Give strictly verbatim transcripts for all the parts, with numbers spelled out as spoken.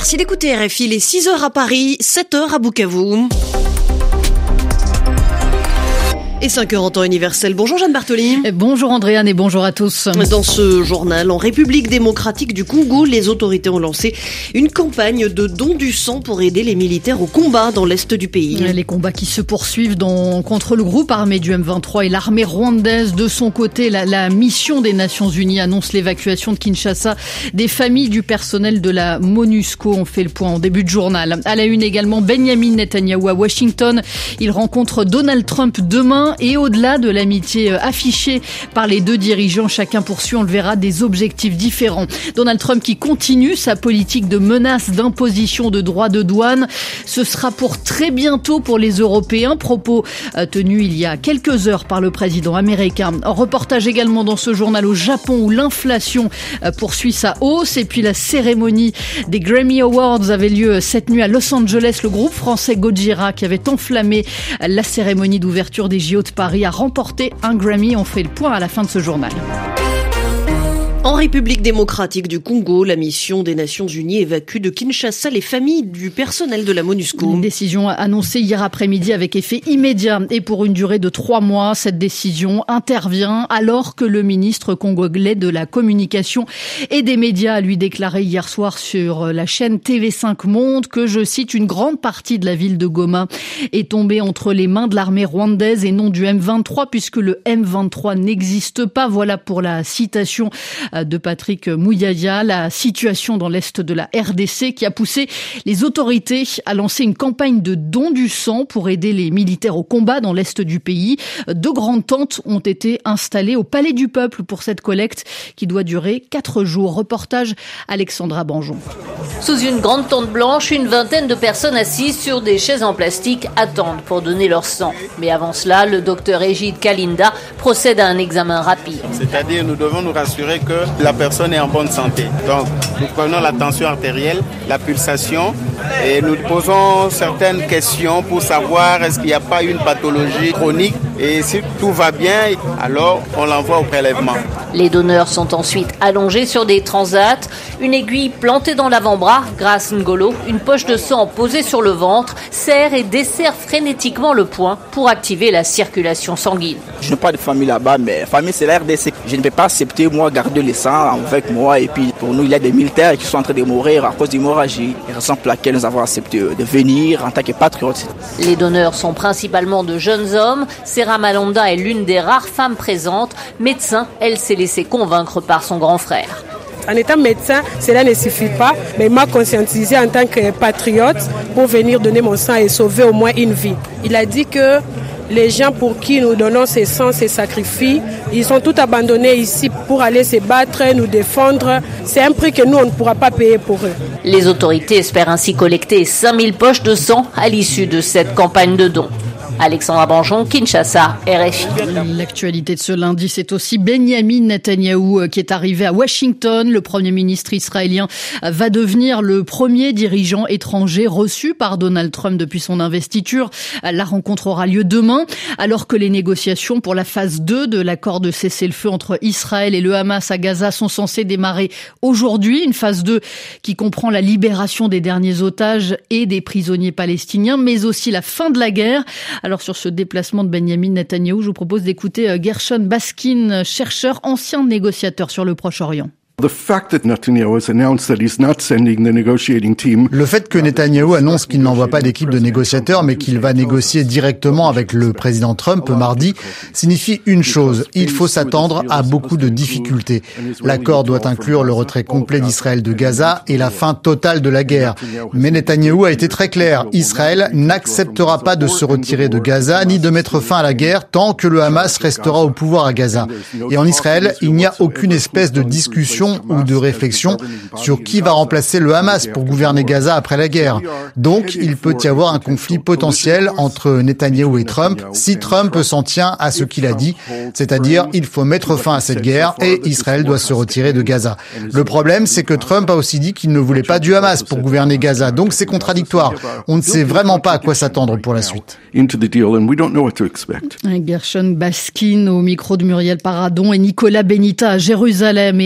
Merci d'écouter R F I, les six heures à Paris, sept heures à Bukavu. Et cinq heures en temps universel. Bonjour Jeanne Bartoli. Bonjour Andréane et bonjour à tous. Dans ce journal, en République démocratique du Congo, les autorités ont lancé une campagne de don du sang pour aider les militaires au combat dans l'est du pays. Les combats qui se poursuivent dans, contre le groupe armé du M vingt-trois et l'armée rwandaise. De son côté, la, la mission des Nations Unies annonce l'évacuation de Kinshasa des familles du personnel de la MONUSCO. On fait le point en début de journal. À la une également, Benjamin Netanyahou à Washington. Il rencontre Donald Trump demain. Et au-delà de l'amitié affichée par les deux dirigeants, chacun poursuit, on le verra, des objectifs différents. Donald Trump qui continue sa politique de menaces d'imposition de droits de douane. Ce sera pour très bientôt pour les Européens. Propos tenus il y a quelques heures par le président américain. Un reportage également dans ce journal au Japon où l'inflation poursuit sa hausse. Et puis la cérémonie des Grammy Awards avait lieu cette nuit à Los Angeles. Le groupe français Gojira qui avait enflammé la cérémonie d'ouverture des J O de Paris a remporté un Grammy. On fait le point à la fin de ce journal. En République démocratique du Congo, la mission des Nations Unies évacue de Kinshasa les familles du personnel de la MONUSCO. Une décision annoncée hier après-midi avec effet immédiat et pour une durée de trois mois. Cette décision intervient alors que le ministre congolais de la communication et des médias a lui déclaré hier soir sur la chaîne T V cinq Monde que, je cite, une grande partie de la ville de Goma est tombée entre les mains de l'armée rwandaise et non du M vingt-trois puisque le M vingt-trois n'existe pas. Voilà pour la citation de Patrick Mouyaya. La situation dans l'est de la R D C qui a poussé les autorités à lancer une campagne de don du sang pour aider les militaires au combat dans l'est du pays. Deux grandes tentes ont été installées au Palais du Peuple pour cette collecte qui doit durer quatre jours. Reportage Alexandra Banjon. Sous une grande tente blanche, une vingtaine de personnes assises sur des chaises en plastique attendent pour donner leur sang. Mais avant cela, le docteur Égide Kalinda procède à un examen rapide. C'est-à-dire, nous devons nous rassurer que la personne est en bonne santé. Donc, nous prenons la tension artérielle, la pulsation et nous posons certaines questions pour savoir est-ce qu'il n'y a pas une pathologie chronique et si tout va bien, alors on l'envoie au prélèvement. Les donneurs sont ensuite allongés sur des transats, une aiguille plantée dans l'avant-bras, grâce Ngolo, une poche de sang posée sur le ventre, serre et desserre frénétiquement le poing pour activer la circulation sanguine. Je n'ai pas de famille là-bas, mais la famille c'est la R D C. Je ne vais pas accepter moi garder le sang avec moi et puis pour nous il y a des militaires qui sont en train de mourir à cause d'hémorragie. Raison pour laquelle nous avons accepté de venir en tant que patriotes. Les donneurs sont principalement de jeunes hommes. Sarah Malonda est l'une des rares femmes présentes. Médecin, elle s'est laissée convaincre par son grand frère. En étant médecin, cela ne suffit pas, mais il m'a conscientisé en tant que patriote pour venir donner mon sang et sauver au moins une vie. Il a dit que les gens pour qui nous donnons ces sangs, ces sacrifices, ils sont tous abandonnés ici pour aller se battre, nous défendre. C'est un prix que nous, on ne pourra pas payer pour eux. Les autorités espèrent ainsi collecter cinq mille poches de sang à l'issue de cette campagne de dons. Alexandra Banjon, Kinshasa, R F I. L'actualité de ce lundi, c'est aussi Benjamin Netanyahou qui est arrivé à Washington. Le Premier ministre israélien va devenir le premier dirigeant étranger reçu par Donald Trump depuis son investiture. La rencontre aura lieu demain, alors que les négociations pour la phase deux de l'accord de cessez-le-feu entre Israël et le Hamas à Gaza sont censées démarrer aujourd'hui. Une phase deux qui comprend la libération des derniers otages et des prisonniers palestiniens, mais aussi la fin de la guerre. Alors sur ce déplacement de Benjamin Netanyahou, je vous propose d'écouter Gershon Baskin, chercheur, ancien négociateur sur le Proche-Orient. Le fait que Netanyahou annonce qu'il n'envoie pas d'équipe de négociateurs mais qu'il va négocier directement avec le président Trump mardi signifie une chose, il faut s'attendre à beaucoup de difficultés. L'accord doit inclure le retrait complet d'Israël de Gaza et la fin totale de la guerre. Mais Netanyahou a été très clair, Israël n'acceptera pas de se retirer de Gaza ni de mettre fin à la guerre tant que le Hamas restera au pouvoir à Gaza. Et en Israël, il n'y a aucune espèce de discussion ou de réflexion sur qui va remplacer le Hamas pour gouverner Gaza après la guerre. Donc, il peut y avoir un conflit potentiel entre Netanyahou et Trump si Trump s'en tient à ce qu'il a dit, c'est-à-dire il faut mettre fin à cette guerre et Israël doit se retirer de Gaza. Le problème, c'est que Trump a aussi dit qu'il ne voulait pas du Hamas pour gouverner Gaza, donc c'est contradictoire. On ne sait vraiment pas à quoi s'attendre pour la suite. Gershon Baskin au micro de Muriel Paradon et Nicolas Benita à Jérusalem. Et alors que la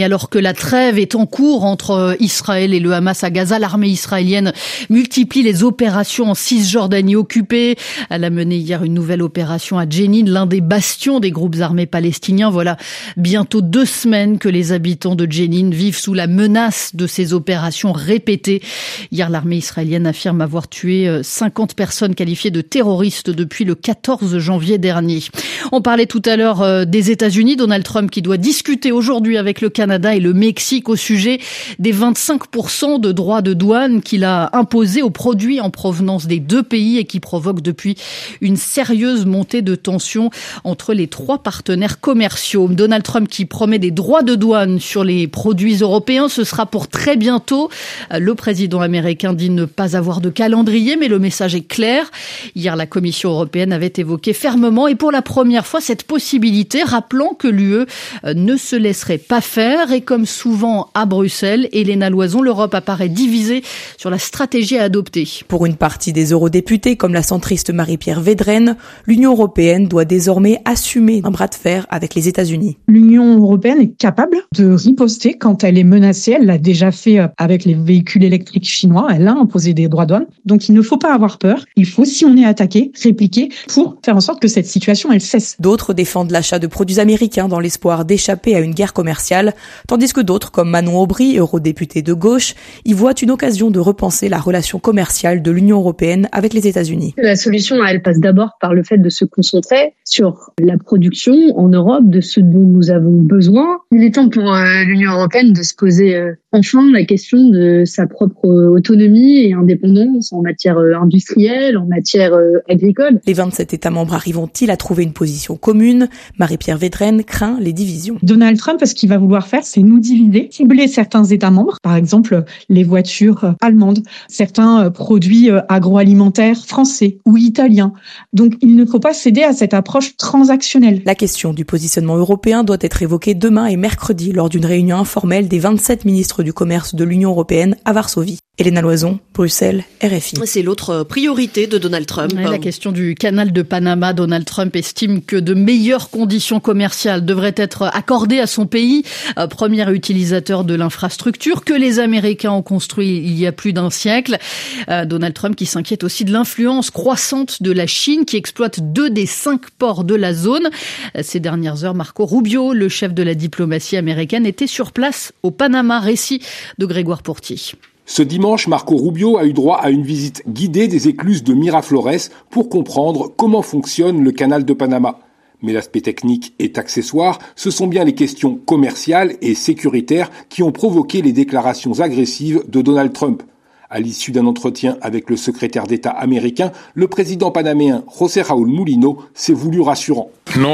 la trêve est en cours entre Israël et le Hamas à Gaza. L'armée israélienne multiplie les opérations en Cisjordanie occupée. Elle a mené hier une nouvelle opération à Jenin, l'un des bastions des groupes armés palestiniens. Voilà bientôt deux semaines que les habitants de Jenin vivent sous la menace de ces opérations répétées. Hier, l'armée israélienne affirme avoir tué cinquante personnes qualifiées de terroristes depuis le quatorze janvier dernier. On parlait tout à l'heure des États-Unis. Donald Trump qui doit discuter aujourd'hui avec le Canada et le Mexique au sujet des vingt-cinq pour cent de droits de douane qu'il a imposés aux produits en provenance des deux pays et qui provoquent depuis une sérieuse montée de tensions entre les trois partenaires commerciaux. Donald Trump qui promet des droits de douane sur les produits européens, ce sera pour très bientôt. Le président américain dit ne pas avoir de calendrier, mais le message est clair. Hier, la Commission européenne avait évoqué fermement et pour la première fois cette possibilité, rappelant que l'U E ne se laisserait pas faire. Et comme souvent à Bruxelles, Elena Loison, l'Europe apparaît divisée sur la stratégie à adopter. Pour une partie des eurodéputés, comme la centriste Marie-Pierre Védrenne, l'Union européenne doit désormais assumer un bras de fer avec les États-Unis. L'Union européenne est capable de riposter quand elle est menacée. Elle l'a déjà fait avec les véhicules électriques chinois. Elle a imposé des droits de douane. Donc il ne faut pas avoir peur. Il faut, si on est attaqué, répliquer pour faire en sorte que cette situation, elle cesse. D'autres défendent l'achat de produits américains dans l'espoir d'échapper à une guerre commerciale, tandis que d'autres, comme Manon Aubry, eurodéputée de gauche, y voient une occasion de repenser la relation commerciale de l'Union européenne avec les États-Unis. La solution, elle passe d'abord par le fait de se concentrer sur la production en Europe de ce dont nous avons besoin. Il est temps pour euh, l'Union européenne de se poser euh, enfin la question de sa propre autonomie et indépendance en matière euh, industrielle, en matière euh, agricole. Les vingt-sept États membres arriveront-ils à trouver une position commune ? Marie-Pierre Védrenne craint les divisions. Donald Trump, ce qu'il va vouloir faire, c'est nous diviser, cibler certains États membres, par exemple les voitures allemandes, certains produits agroalimentaires français ou italiens. Donc il ne faut pas céder à cette approche transactionnelle. La question du positionnement européen doit être évoquée demain et mercredi lors d'une réunion informelle des vingt-sept ministres du commerce de l'Union européenne à Varsovie. Elena Loison, Bruxelles, R F I. C'est l'autre priorité de Donald Trump. Ouais, la question du canal de Panama. Donald Trump estime que de meilleures conditions commerciales devraient être accordées à son pays, premier utilisateur de l'infrastructure que les Américains ont construit il y a plus d'un siècle. Donald Trump qui s'inquiète aussi de l'influence croissante de la Chine qui exploite deux des cinq ports de la zone. Ces dernières heures, Marco Rubio, le chef de la diplomatie américaine, était sur place au Panama. Récit de Grégoire Pourtier. Ce dimanche, Marco Rubio a eu droit à une visite guidée des écluses de Miraflores pour comprendre comment fonctionne le canal de Panama. Mais l'aspect technique est accessoire, ce sont bien les questions commerciales et sécuritaires qui ont provoqué les déclarations agressives de Donald Trump. À l'issue d'un entretien avec le secrétaire d'État américain, le président panaméen José Raúl Mulino s'est voulu rassurant.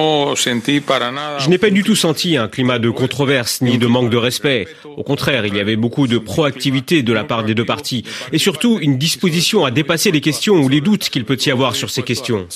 Je n'ai pas du tout senti un climat de controverse ni de manque de respect. Au contraire, il y avait beaucoup de proactivité de la part des deux parties et surtout une disposition à dépasser les questions ou les doutes qu'il peut y avoir sur ces questions.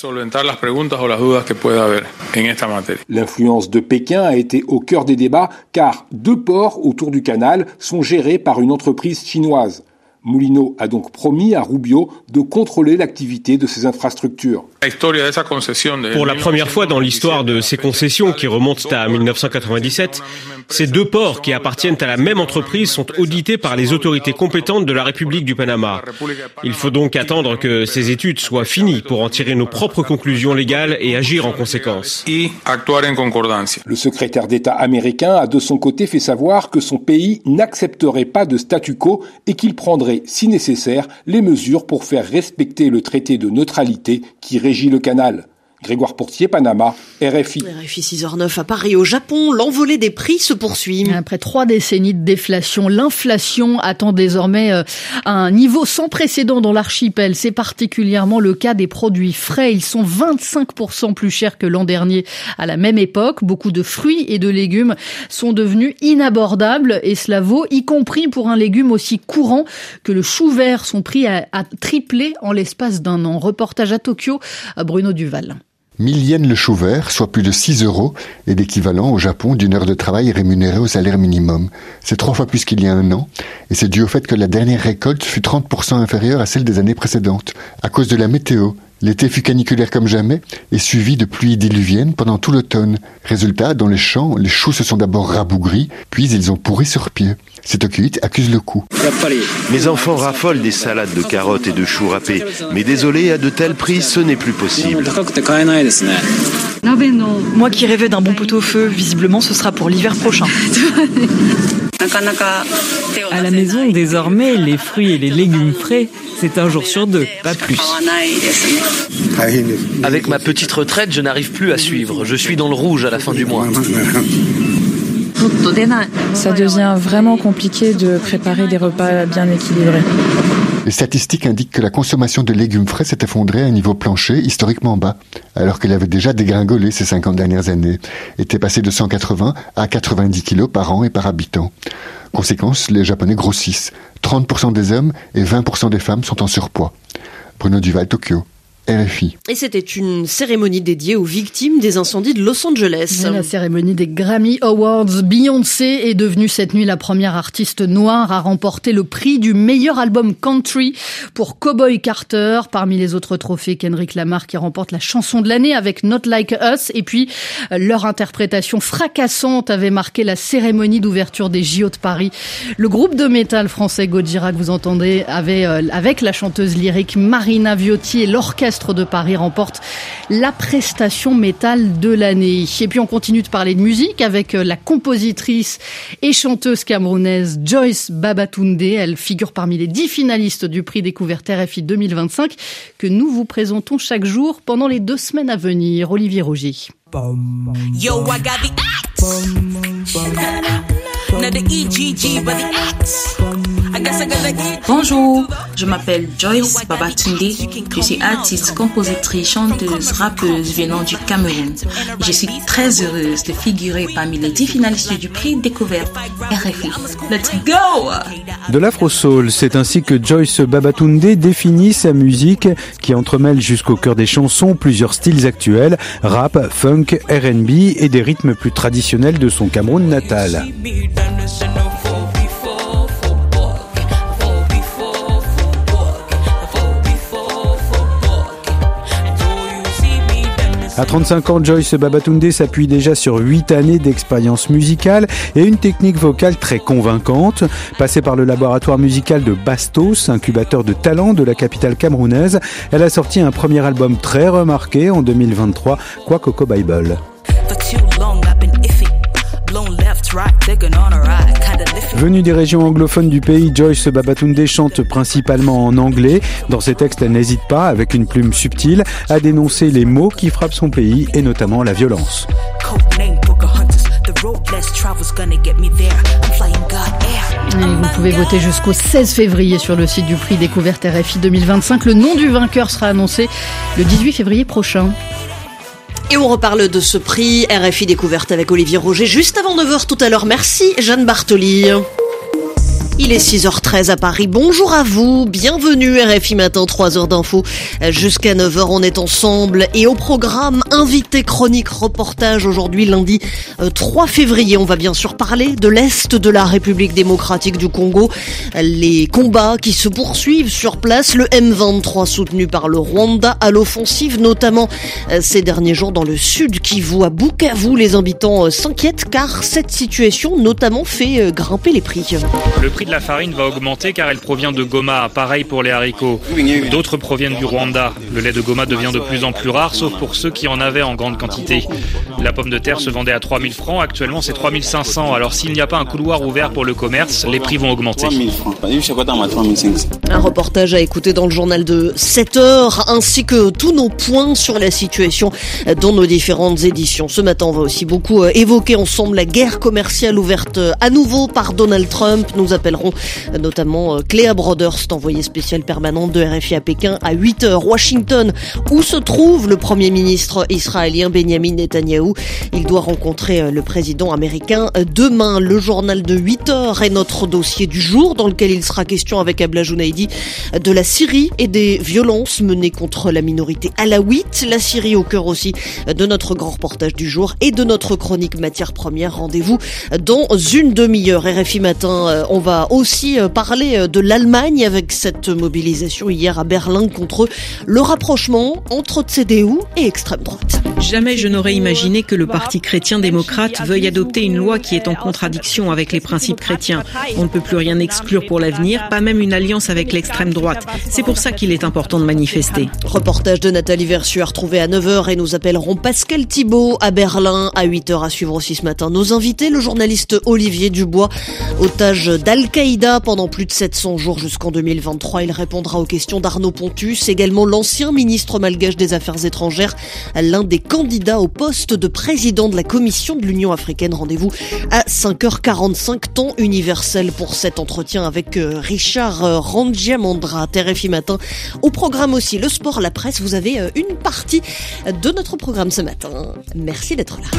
L'influence de Pékin a été au cœur des débats car deux ports autour du canal sont gérés par une entreprise chinoise. Mulino a donc promis à Rubio de contrôler l'activité de ces infrastructures. Pour la première fois dans l'histoire de ces concessions qui remontent à dix-neuf cent quatre-vingt-dix-sept, ces deux ports qui appartiennent à la même entreprise sont audités par les autorités compétentes de la République du Panama. Il faut donc attendre que ces études soient finies pour en tirer nos propres conclusions légales et agir en conséquence. Le secrétaire d'État américain a de son côté fait savoir que son pays n'accepterait pas de statu quo et qu'il prendrait si nécessaire, les mesures pour faire respecter le traité de neutralité qui régit le canal. Grégoire Pourtier, Panama, R F I. R F I six heures neuf à Paris. Au Japon, l'envolée des prix se poursuit. Après trois décennies de déflation, l'inflation attend désormais un niveau sans précédent dans l'archipel. C'est particulièrement le cas des produits frais. Ils sont vingt-cinq pour cent plus chers que l'an dernier à la même époque. Beaucoup de fruits et de légumes sont devenus inabordables et cela vaut, y compris pour un légume aussi courant que le chou vert. Son prix a, a triplé en l'espace d'un an. Reportage à Tokyo, à Bruno Duval. mille yens le chou vert, soit plus de six euros, est l'équivalent au Japon d'une heure de travail rémunérée au salaire minimum. C'est trois fois plus qu'il y a un an, et c'est dû au fait que la dernière récolte fut trente pour cent inférieure à celle des années précédentes, à cause de la météo, L'été fut caniculaire comme jamais et suivi de pluies diluviennes pendant tout l'automne. Résultat, dans les champs, les choux se sont d'abord rabougris, puis ils ont pourri sur pied. Cette cuite accuse le coup. Mes enfants raffolent des salades de carottes et de choux râpés, mais désolé, à de tels prix, ce n'est plus possible. Moi qui rêvais d'un bon pot-au-feu, visiblement ce sera pour l'hiver prochain. À la maison, désormais, les fruits et les légumes frais, c'est un jour sur deux, pas plus. Avec ma petite retraite, je n'arrive plus à suivre. Je suis dans le rouge à la fin du mois. Ça devient vraiment compliqué de préparer des repas bien équilibrés. Les statistiques indiquent que la consommation de légumes frais s'est effondrée à un niveau plancher historiquement bas, alors qu'elle avait déjà dégringolé ces cinquante dernières années, était passée de cent quatre-vingts à quatre-vingt-dix kilos par an et par habitant. Conséquence, les Japonais grossissent. trente pour cent des hommes et vingt pour cent des femmes sont en surpoids. Bruno Duval, Tokyo. R F I. Et c'était une cérémonie dédiée aux victimes des incendies de Los Angeles. La cérémonie des Grammy Awards. Beyoncé est devenue cette nuit la première artiste noire à remporter le prix du meilleur album country pour Cowboy Carter. Parmi les autres trophées, Kendrick Lamar qui remporte la chanson de l'année avec Not Like Us. Et puis, leur interprétation fracassante avait marqué la cérémonie d'ouverture des J O de Paris. Le groupe de métal français Gojira que vous entendez avait, avec la chanteuse lyrique Marina Viotti et l'orchestre de Paris remporte la prestation métal de l'année. Et puis on continue de parler de musique avec la compositrice et chanteuse camerounaise Joyce Babatunde. Elle figure parmi les dix finalistes du prix Découverte R F I deux mille vingt-cinq que nous vous présentons chaque jour pendant les deux semaines à venir. Olivier Roger. Yo, I got the axe. Now the E G G by the axe. I guess I gotta get. Bonjour, je m'appelle Joyce Babatunde. Je suis artiste, compositrice, chanteuse, rappeuse venant du Cameroun. Je suis très heureuse de figurer parmi les dix finalistes du prix Découverte R F I. Let's go! De l'afro-soul, c'est ainsi que Joyce Babatunde définit sa musique qui entremêle jusqu'au cœur des chansons plusieurs styles actuels, rap, funk, R and B et des rythmes plus traditionnels de son Cameroun natal. À trente-cinq ans, Joyce Babatunde s'appuie déjà sur huit années d'expérience musicale et une technique vocale très convaincante. Passée par le laboratoire musical de Bastos, incubateur de talent de la capitale camerounaise, elle a sorti un premier album très remarqué en deux mille vingt-trois, Quoi Coco Bible. Venue des régions anglophones du pays, Joyce Babatunde chante principalement en anglais. Dans ses textes, elle n'hésite pas, avec une plume subtile, à dénoncer les maux qui frappent son pays et notamment la violence. Et vous pouvez voter jusqu'au seize février sur le site du prix Découverte R F I deux mille vingt-cinq. Le nom du vainqueur sera annoncé le dix-huit février prochain. Et on reparle de ce prix R F I Découverte avec Olivier Roger juste avant neuf heures tout à l'heure. Merci Jeanne Bartoli. Il est six heures treize à Paris. Bonjour à vous. Bienvenue R F I Matin, trois heures d'infos. Jusqu'à neuf heures, on est ensemble. Et au programme, invité, chronique, reportage aujourd'hui, lundi trois février. On va bien sûr parler de l'Est de la République démocratique du Congo. Les combats qui se poursuivent sur place. Le M vingt-trois soutenu par le Rwanda à l'offensive, notamment ces derniers jours dans le sud Kivu, à Bukavu. Les habitants s'inquiètent car cette situation notamment fait grimper les prix. Le prix de la farine va augmenter car elle provient de Goma, pareil pour les haricots. D'autres proviennent du Rwanda. Le lait de Goma devient de plus en plus rare, sauf pour ceux qui en avaient en grande quantité. La pomme de terre se vendait à trois mille francs, actuellement c'est trois mille cinq cents. Alors s'il n'y a pas un couloir ouvert pour le commerce, les prix vont augmenter. Un reportage à écouter dans le journal de sept heures, ainsi que tous nos points sur la situation dans nos différentes éditions. Ce matin, on va aussi beaucoup évoquer ensemble la guerre commerciale ouverte à nouveau par Donald Trump. Nous appellerons notamment Cléa Broderst, envoyée spéciale permanente de R F I à Pékin, à huit heures. Washington, où se trouve le Premier ministre israélien Benjamin Netanyahou. Il doit rencontrer le président américain demain. Le journal de huit heures est notre dossier du jour, dans lequel il sera question avec Abla Jounaidi de la Syrie et des violences menées contre la minorité alaouite. La Syrie au cœur aussi de notre grand reportage du jour et de notre chronique matières premières. Rendez-vous dans une demi-heure. R F I Matin, on va aussi parler parler de l'Allemagne avec cette mobilisation hier à Berlin contre le rapprochement entre C D U et extrême droite. Jamais je n'aurais imaginé que le Parti chrétien-démocrate veuille adopter une loi qui est en contradiction avec les principes chrétiens. On ne peut plus rien exclure pour l'avenir, pas même une alliance avec l'extrême droite. C'est pour ça qu'il est important de manifester. Reportage de Nathalie Versu à retrouver à neuf heures et nous appellerons Pascal Thibault à Berlin à huit heures à suivre aussi ce matin. Nos invités, le journaliste Olivier Dubois, otage d'Al-Qaïda pendant plus de sept cents jours jusqu'en deux mille vingt-trois. Il répondra aux questions d'Arnaud Pontus, également l'ancien ministre malgache des Affaires étrangères, l'un des candidats au poste de président de la Commission de l'Union africaine. Rendez-vous à cinq heures quarante-cinq, temps universel pour cet entretien avec Richard Rangiamandra, T R F I Matin. Au programme aussi, le sport, la presse. Vous avez une partie de notre programme ce matin. Merci d'être là.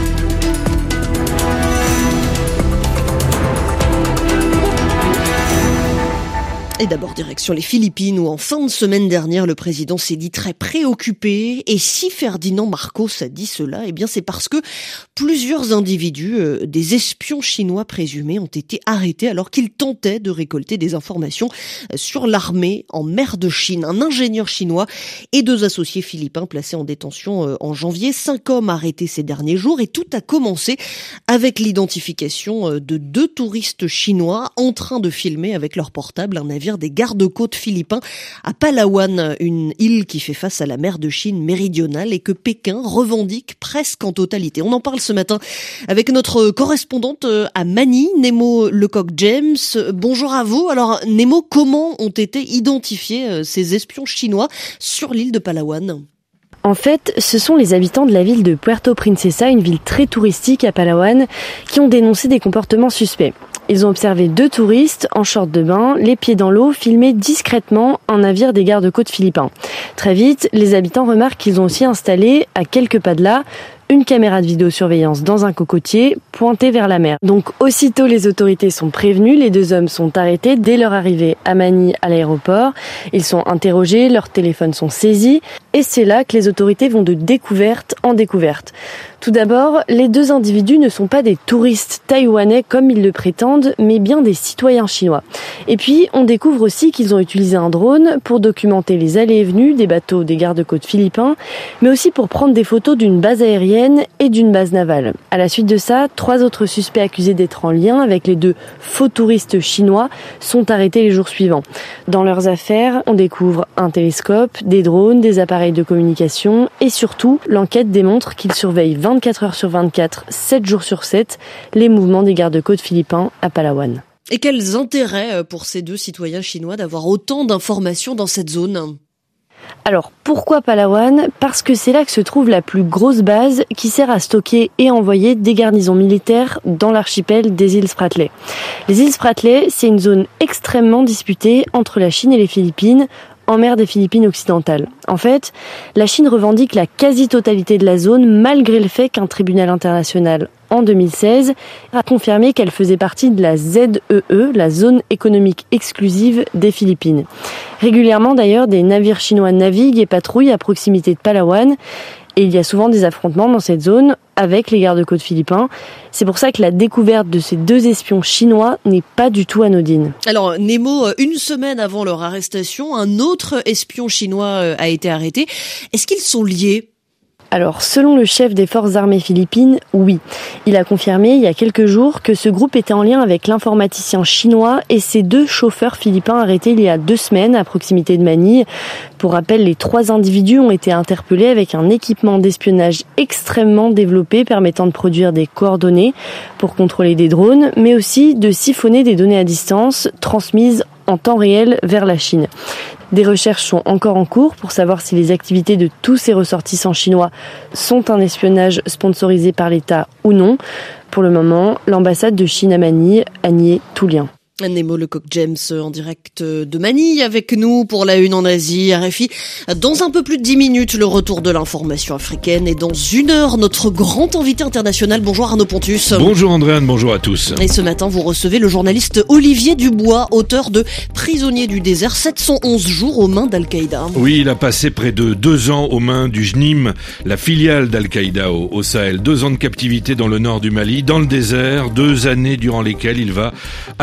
Et d'abord, direction les Philippines, où en fin de semaine dernière, le président s'est dit très préoccupé. Et si Ferdinand Marcos a dit cela, eh bien c'est parce que plusieurs individus, euh, des espions chinois présumés, ont été arrêtés alors qu'ils tentaient de récolter des informations sur l'armée en mer de Chine. Un ingénieur chinois et deux associés philippins placés en détention euh, en janvier. Cinq hommes arrêtés ces derniers jours. Et tout a commencé avec l'identification euh, de deux touristes chinois en train de filmer avec leur portable un navire des gardes-côtes philippins à Palawan, une île qui fait face à la mer de Chine méridionale et que Pékin revendique presque en totalité. On en parle ce matin avec notre correspondante à Manille, Nemo Lecoq-James. Bonjour à vous. Alors Nemo, comment ont été identifiés ces espions chinois sur l'île de Palawan ? En fait, ce sont les habitants de la ville de Puerto Princesa, une ville très touristique à Palawan, qui ont dénoncé des comportements suspects. Ils ont observé deux touristes en short de bain, les pieds dans l'eau, filmer discrètement un navire des gardes-côtes philippins. Très vite, les habitants remarquent qu'ils ont aussi installé, à quelques pas de là, une caméra de vidéosurveillance dans un cocotier pointée vers la mer. Donc aussitôt les autorités sont prévenues, les deux hommes sont arrêtés dès leur arrivée à Manille à l'aéroport. Ils sont interrogés, leurs téléphones sont saisis et c'est là que les autorités vont de découverte en découverte. Tout d'abord, les deux individus ne sont pas des touristes taïwanais comme ils le prétendent, mais bien des citoyens chinois. Et puis, on découvre aussi qu'ils ont utilisé un drone pour documenter les allées et venues des bateaux des gardes-côtes philippins, mais aussi pour prendre des photos d'une base aérienne et d'une base navale. À la suite de ça, trois autres suspects accusés d'être en lien avec les deux faux touristes chinois sont arrêtés les jours suivants. Dans leurs affaires, on découvre un télescope, des drones, des appareils de communication et surtout, l'enquête démontre qu'ils surveillent vingt-quatre heures sur vingt-quatre, sept jours sur sept, les mouvements des gardes-côtes philippins à Palawan. Et quels intérêts pour ces deux citoyens chinois d'avoir autant d'informations dans cette zone ? Alors, pourquoi Palawan ? Parce que c'est là que se trouve la plus grosse base qui sert à stocker et envoyer des garnisons militaires dans l'archipel des îles Spratly. Les îles Spratly, c'est une zone extrêmement disputée entre la Chine et les Philippines, en mer des Philippines occidentales. En fait, la Chine revendique la quasi-totalité de la zone malgré le fait qu'un tribunal international en deux mille seize a confirmé qu'elle faisait partie de la Z E E, la zone économique exclusive des Philippines. Régulièrement d'ailleurs, des navires chinois naviguent et patrouillent à proximité de Palawan et il y a souvent des affrontements dans cette zone avec les gardes-côtes philippins. C'est pour ça que la découverte de ces deux espions chinois n'est pas du tout anodine. Alors Nemo, une semaine avant leur arrestation, un autre espion chinois a été arrêté. Est-ce qu'ils sont liés ? Alors, selon le chef des forces armées philippines, oui. Il a confirmé il y a quelques jours que ce groupe était en lien avec l'informaticien chinois et ses deux chauffeurs philippins arrêtés il y a deux semaines à proximité de Manille. Pour rappel, les trois individus ont été interpellés avec un équipement d'espionnage extrêmement développé permettant de produire des coordonnées pour contrôler des drones, mais aussi de siphonner des données à distance transmises en temps réel vers la Chine. Des recherches sont encore en cours pour savoir si les activités de tous ces ressortissants chinois sont un espionnage sponsorisé par l'État ou non. Pour le moment, l'ambassade de Chine à Manille a nié tout lien. Nemo Lecoq-James en direct de Manille avec nous pour la une en Asie, R F I. Dans un peu plus de dix minutes, le retour de l'information africaine et dans une heure, notre grand invité international. Bonjour Arnaud Pontus. Bonjour Andréane, bonjour à tous. Et ce matin, vous recevez le journaliste Olivier Dubois, auteur de Prisonnier du désert, sept cent onze jours aux mains d'Al-Qaïda. Oui, il a passé près de deux ans aux mains du J N I M, la filiale d'Al-Qaïda au, au Sahel. Deux ans de captivité dans le nord du Mali, dans le désert, deux années durant lesquelles il va, à sa façon,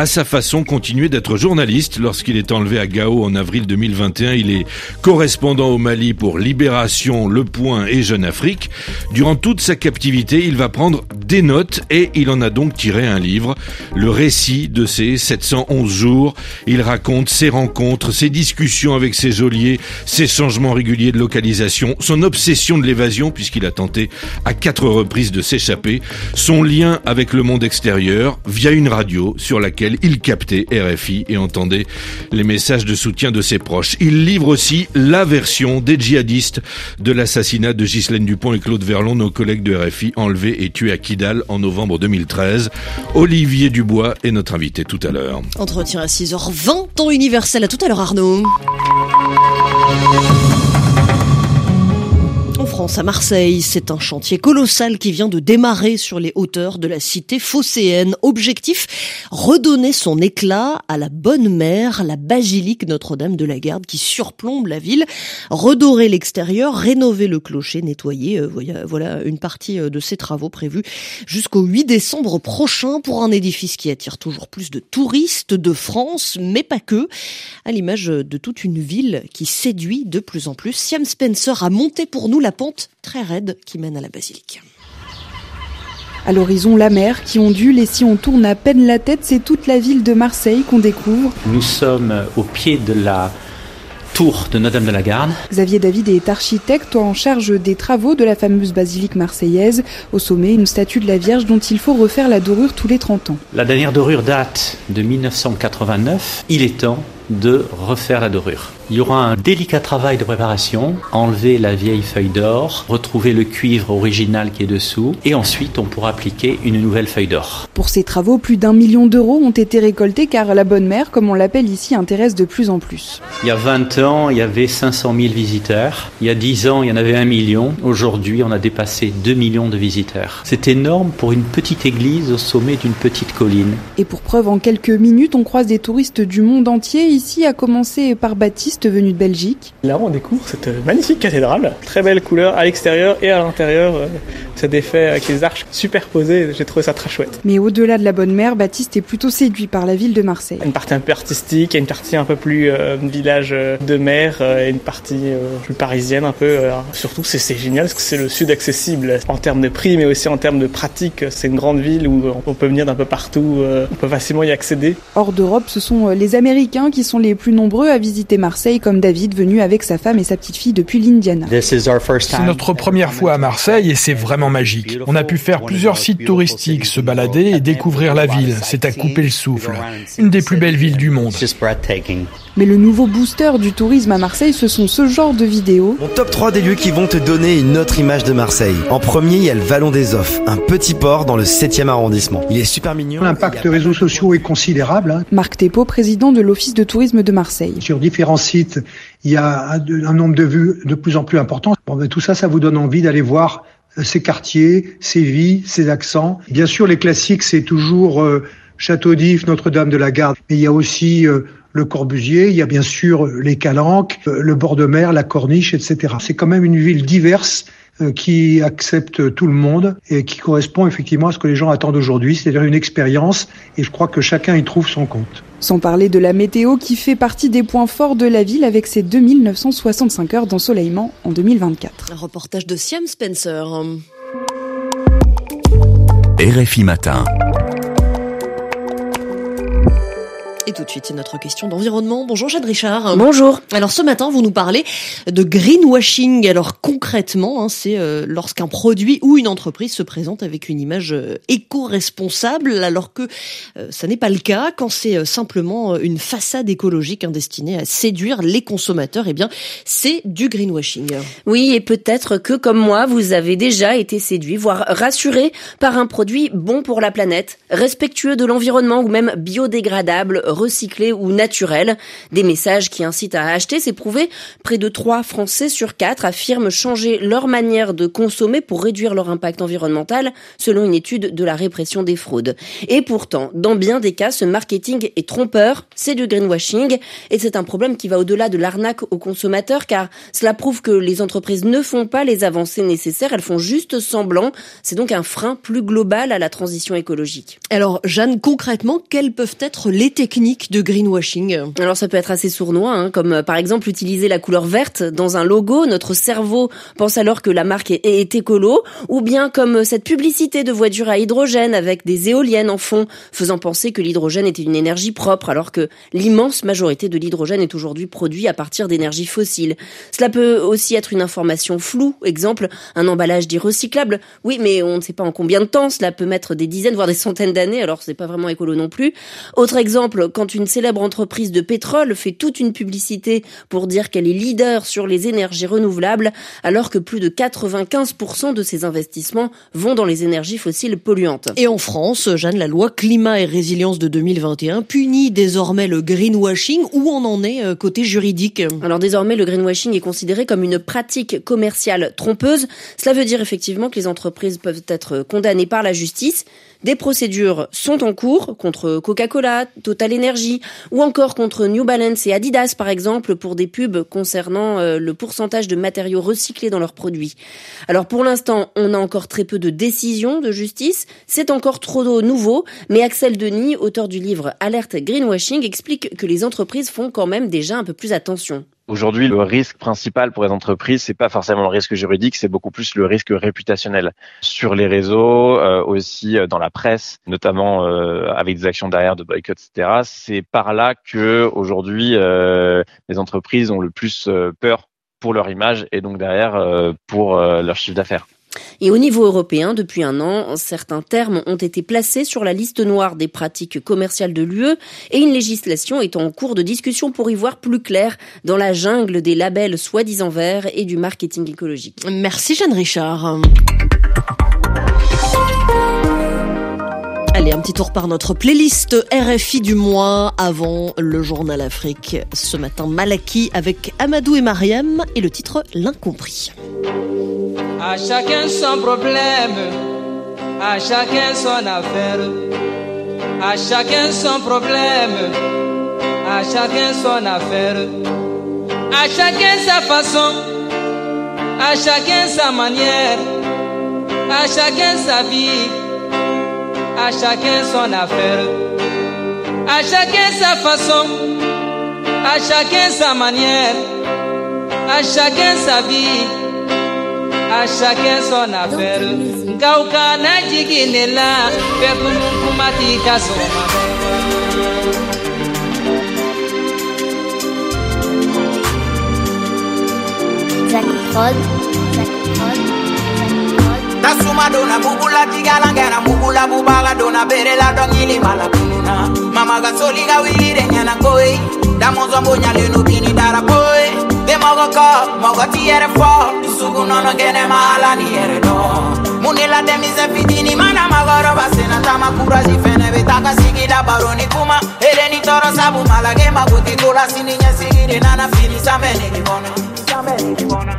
façon, continuer d'être journaliste. Lorsqu'il est enlevé à Gao en avril deux mille vingt et un, il est correspondant au Mali pour Libération, Le Point et Jeune Afrique. Durant toute sa captivité, il va prendre des notes et il en a donc tiré un livre, le récit de ses sept cent onze jours. Il raconte ses rencontres, ses discussions avec ses geôliers, ses changements réguliers de localisation, son obsession de l'évasion puisqu'il a tenté à quatre reprises de s'échapper, son lien avec le monde extérieur via une radio sur laquelle il captait R F I et entendait les messages de soutien de ses proches. Il livre aussi la version des djihadistes de l'assassinat de Ghislaine Dupont et Claude Verlon, nos collègues de R F I enlevés et tués à Kidal en novembre deux mille treize. Olivier Dubois est notre invité tout à l'heure. Entretien à six heures vingt, temps universel. À tout à l'heure, Arnaud. En France, à Marseille, c'est un chantier colossal qui vient de démarrer sur les hauteurs de la cité phocéenne. Objectif, redonner son éclat à la bonne mère, la basilique Notre-Dame de la Garde qui surplombe la ville. Redorer l'extérieur, rénover le clocher, nettoyer. Euh, voilà, voilà une partie de ces travaux prévus jusqu'au huit décembre prochain pour un édifice qui attire toujours plus de touristes de France, mais pas que. À l'image de toute une ville qui séduit de plus en plus. Siam Spencer a monté pour nous la pente très raide qui mène à la basilique. À l'horizon, la mer qui ondule et si on tourne à peine la tête, c'est toute la ville de Marseille qu'on découvre. Nous sommes au pied de la tour de Notre-Dame de la Garde. Xavier David est architecte en charge des travaux de la fameuse basilique marseillaise. Au sommet, une statue de la Vierge dont il faut refaire la dorure tous les trente ans. La dernière dorure date de mille neuf cent quatre-vingt-neuf. Il est temps de refaire la dorure. Il y aura un délicat travail de préparation, enlever la vieille feuille d'or, retrouver le cuivre original qui est dessous, et ensuite on pourra appliquer une nouvelle feuille d'or. Pour ces travaux, plus d'un million d'euros ont été récoltés car la bonne mère, comme on l'appelle ici, intéresse de plus en plus. Il y a vingt ans, il y avait cinq cent mille visiteurs. Il y a dix ans, il y en avait un million. Aujourd'hui, on a dépassé deux millions de visiteurs. C'est énorme pour une petite église au sommet d'une petite colline. Et pour preuve, en quelques minutes, on croise des touristes du monde entier. Ici, à commencer par Baptiste, venu de Belgique. Là, on découvre cette magnifique cathédrale. Très belle couleur à l'extérieur et à l'intérieur. C'est des faits avec les arches superposées. J'ai trouvé ça très chouette. Mais au-delà de la bonne mère, Baptiste est plutôt séduit par la ville de Marseille. Une partie un peu artistique, une partie un peu plus euh, village de mer, euh, et une partie euh, plus parisienne un peu. Euh, surtout, c'est, c'est génial parce que c'est le sud accessible en termes de prix, mais aussi en termes de pratique. C'est une grande ville où on peut venir d'un peu partout. Euh, on peut facilement y accéder. Hors d'Europe, ce sont les Américains qui sont les plus nombreux à visiter Marseille, comme David, venu avec sa femme et sa petite fille depuis l'Indiana. C'est notre première fois à Marseille et c'est vraiment magique. On a pu faire plusieurs sites touristiques, se balader et découvrir la ville. C'est à couper le souffle. Une des plus belles villes du monde. Mais le nouveau booster du tourisme à Marseille, ce sont ce genre de vidéos. Mon top trois des lieux qui vont te donner une autre image de Marseille. En premier, il y a le Vallon des Offres, un petit port dans le septième arrondissement. Il est super mignon. L'impact des réseaux sociaux est considérable. Hein. Marc Thépeau, président de l'Office de tourisme de Marseille. Sur différents sites, il y a un, un nombre de vues de plus en plus important. Bon, ben, tout ça, ça vous donne envie d'aller voir ces quartiers, ces vies, ces accents. Bien sûr, les classiques, c'est toujours euh, Château d'If, Notre-Dame de la Garde. Mais il y a aussi euh, le Corbusier, il y a bien sûr les Calanques, euh, le bord de mer, la Corniche, et cetera. C'est quand même une ville diverse euh, qui accepte tout le monde et qui correspond effectivement à ce que les gens attendent aujourd'hui, c'est-à-dire une expérience. Et je crois que chacun y trouve son compte. Sans parler de la météo qui fait partie des points forts de la ville avec ses deux mille neuf cent soixante-cinq heures d'ensoleillement en deux mille vingt-quatre. Un reportage de Siam Spencer. R F I Matin. Et tout de suite, c'est notre question d'environnement. Bonjour Jeanne Richard. Bonjour. Alors ce matin, vous nous parlez de greenwashing. Alors concrètement, hein, c'est euh, lorsqu'un produit ou une entreprise se présente avec une image euh, éco-responsable, alors que euh, ça n'est pas le cas. Quand c'est euh, simplement euh, une façade écologique hein, destinée à séduire les consommateurs, eh bien c'est du greenwashing. Oui, et peut-être que comme moi, vous avez déjà été séduit, voire rassuré par un produit bon pour la planète, respectueux de l'environnement ou même biodégradable, recyclés ou naturels. Des messages qui incitent à acheter, c'est prouvé. Près de trois Français sur quatre affirment changer leur manière de consommer pour réduire leur impact environnemental, selon une étude de la répression des fraudes. Et pourtant, dans bien des cas, ce marketing est trompeur, c'est du greenwashing, et c'est un problème qui va au-delà de l'arnaque aux consommateurs, car cela prouve que les entreprises ne font pas les avancées nécessaires, elles font juste semblant. C'est donc un frein plus global à la transition écologique. Alors, Jeanne, concrètement, quelles peuvent être les techniques techniques de greenwashing? Alors ça peut être assez sournois, hein, comme euh, par exemple utiliser la couleur verte dans un logo. Notre cerveau pense alors que la marque est, est écolo, ou bien comme cette publicité de voiture à hydrogène avec des éoliennes en fond, faisant penser que l'hydrogène était une énergie propre, alors que l'immense majorité de l'hydrogène est aujourd'hui produit à partir d'énergies fossiles. Cela peut aussi être une information floue, exemple, un emballage dit recyclable. Oui, mais on ne sait pas en combien de temps, cela peut mettre des dizaines, voire des centaines d'années, alors c'est pas vraiment écolo non plus. Autre exemple, quand une célèbre entreprise de pétrole fait toute une publicité pour dire qu'elle est leader sur les énergies renouvelables, alors que plus de quatre-vingt-quinze pour cent de ses investissements vont dans les énergies fossiles polluantes. Et en France, Jeanne, la loi climat et résilience de deux mille vingt et un punit désormais le greenwashing. Où on en est côté juridique? Alors désormais, le greenwashing est considéré comme une pratique commerciale trompeuse. Cela veut dire effectivement que les entreprises peuvent être condamnées par la justice. Des procédures sont en cours contre Coca-Cola, Total Energy ou encore contre New Balance et Adidas par exemple pour des pubs concernant euh, le pourcentage de matériaux recyclés dans leurs produits. Alors pour l'instant, on a encore très peu de décisions de justice, c'est encore trop nouveau, mais Axel Denis, auteur du livre Alerte Greenwashing, explique que les entreprises font quand même déjà un peu plus attention. Aujourd'hui, le risque principal pour les entreprises, c'est pas forcément le risque juridique, c'est beaucoup plus le risque réputationnel. Sur les réseaux, euh, aussi dans la presse, notamment euh, avec des actions derrière de boycott, et cetera. C'est par là que aujourd'hui, euh, les entreprises ont le plus euh, peur pour leur image et donc derrière euh, pour euh, leur chiffre d'affaires. Et au niveau européen, depuis un an, certains termes ont été placés sur la liste noire des pratiques commerciales de l'U E et une législation est en cours de discussion pour y voir plus clair dans la jungle des labels soi-disant verts et du marketing écologique. Merci Jeanne Richard. Allez, un petit tour par notre playlist R F I du mois avant le journal Afrique. Ce matin, Malaki avec Amadou et Mariam et le titre L'Incompris. À chacun son problème, à chacun son affaire. À chacun son problème, à chacun son affaire. À chacun sa façon, à chacun sa manière. À chacun sa vie, à chacun son affaire. À chacun sa façon, à chacun sa manière. À chacun sa vie, à chacun son affaire. Kauka na jiginela, pekumu kumatika soma. Zaki Prod, Zaki Prod, Zaki Prod. Tasuma dona bubula tigalangera bubula bubaga dona berela dongili malakununa. Mama gasoli ga wilire nyana koi, damozo mbonya leno bini dara boy. De mogo ko, mogo tiere fo, sugu nono gene mahala ni ere do. Munila de mise fitini mana magoro basena tama kuraji fene betaka sigida baroni kuma. Ele ni toro sabu malage magote kola sini nya sigiri nana fini samene ni bona. Samene ni bona.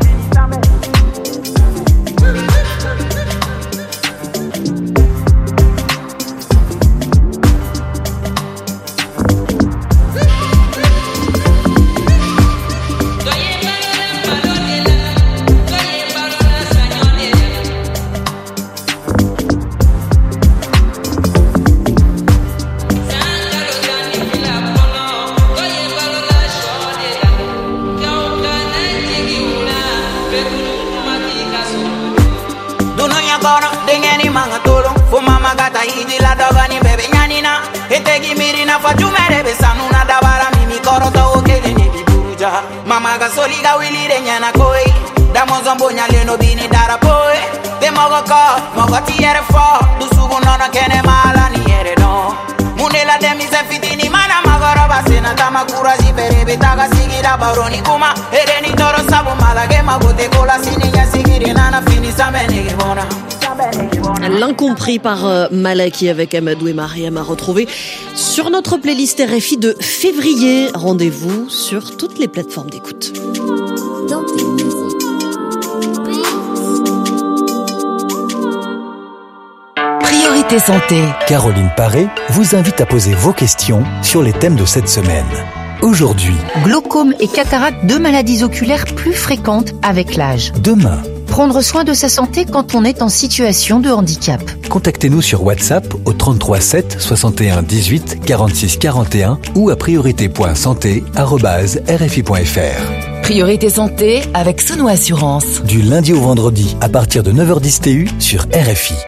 Gata hidi la doga ni bebe nyanina Etegi miri na fatumere besanu na dabara mimi koroto okele ni biburuja Mama ga soli ga wilire nyana koi Damozo mbonya leno bini dara boy De mogo ko, mogo tiere fo Dusugu nono kene mala ni ere no Munela de mise fitini mana magoro basena tama kuraji bere betaga sigira baroni kuma Ere ni toro sabu malage magote kola sini ya sigiri nana fini samene gibona. L'incompris par Malaki avec Amadou et Mariam à retrouver sur notre playlist R F I de février. Rendez-vous sur toutes les plateformes d'écoute. Priorité santé. Caroline Paré vous invite à poser vos questions sur les thèmes de cette semaine. Aujourd'hui, glaucome et cataracte, deux maladies oculaires plus fréquentes avec l'âge. Demain, Prendre soin de sa santé quand on est en situation de handicap. Contactez-nous sur WhatsApp au trente-trois sept soixante et un dix-huit quarante-six quarante et un ou à priorité point santé arobase r f i point f r. Priorité santé avec Sono Assurance. Du lundi au vendredi à partir de neuf heures dix T U sur R F I.